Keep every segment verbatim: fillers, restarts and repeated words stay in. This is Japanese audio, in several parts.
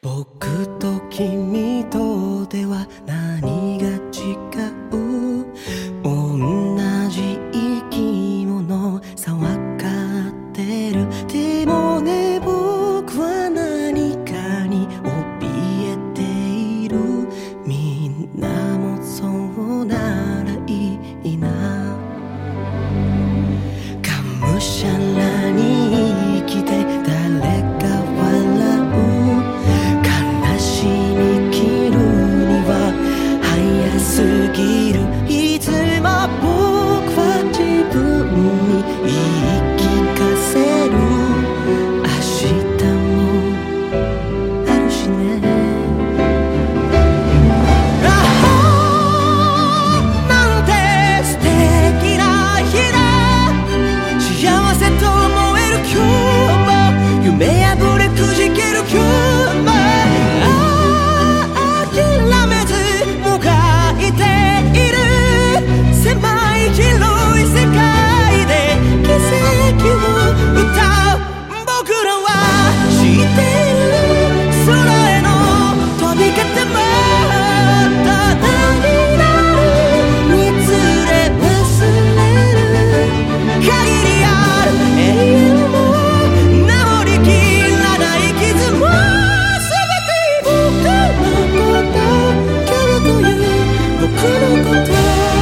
僕と君とでは何が違う？同じ生き物さわかってる。でもね、僕は何かに怯えている。みんなもそうならいいな。がむしゃらに生きて誰か笑う。悲しみ切るには早すぎる。いつも僕は自分に言い聞かせる。明日もあるしね。ああ、なんて素敵な日だ。幸せと思える今日も夢破れくじける今日も、ああ諦めずもがいている。狭い広い世界で奇跡を歌う。僕らは知っている。空への飛び方もっと何なるにつれ忘れる。限りある永遠も治りきらない傷も全て僕のこと、今日という僕のこと。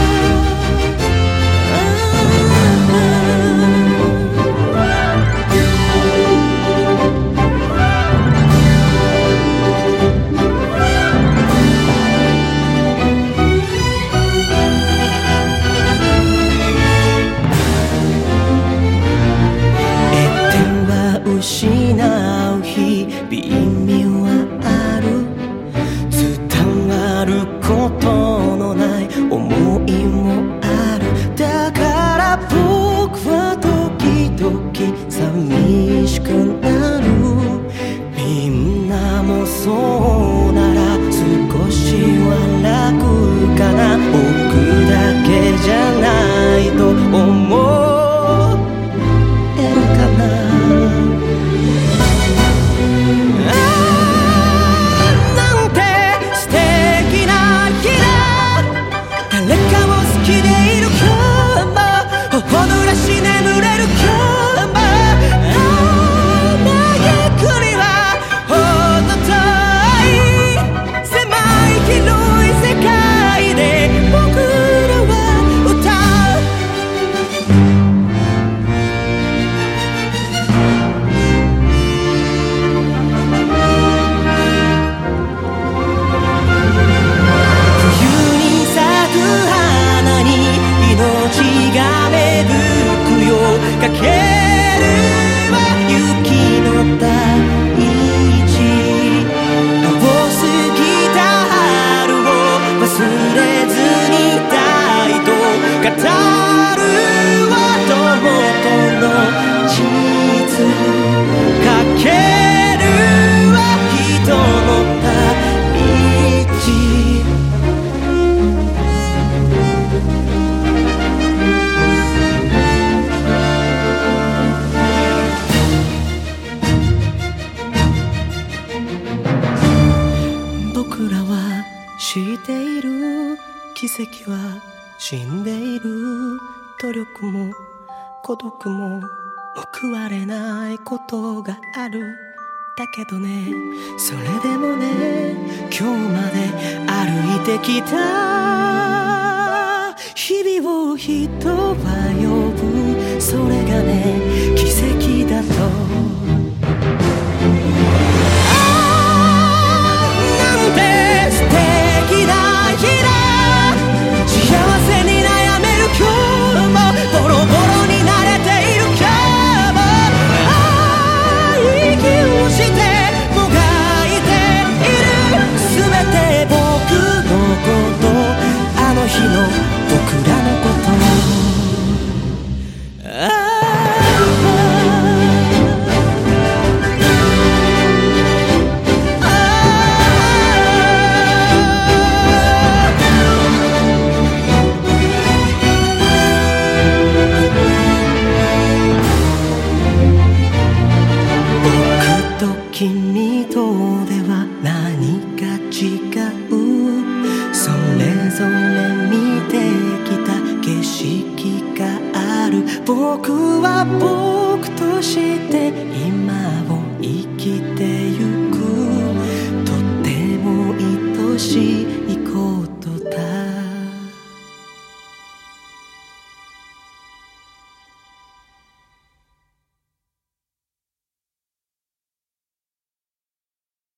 失う日々はある。伝わることのない思いもある。だから僕は時々寂しくなる。みんなもそうなら少しは楽かな。僕だけじゃないと思えるかな。かけるは雪の大地。青すぎた春を忘れずにいたいと語るは友との地図。かけるは人の大地。僕らは知っている。奇跡は死んでいる。努力も孤独も報われないことがある。だけどね、それでもね、今日まで歩いてきた日々を人は呼ぶ。それがね、奇跡だと。僕らのこと、ああのでは何か違う、それぞれ見てきた景色がある。僕は僕として今を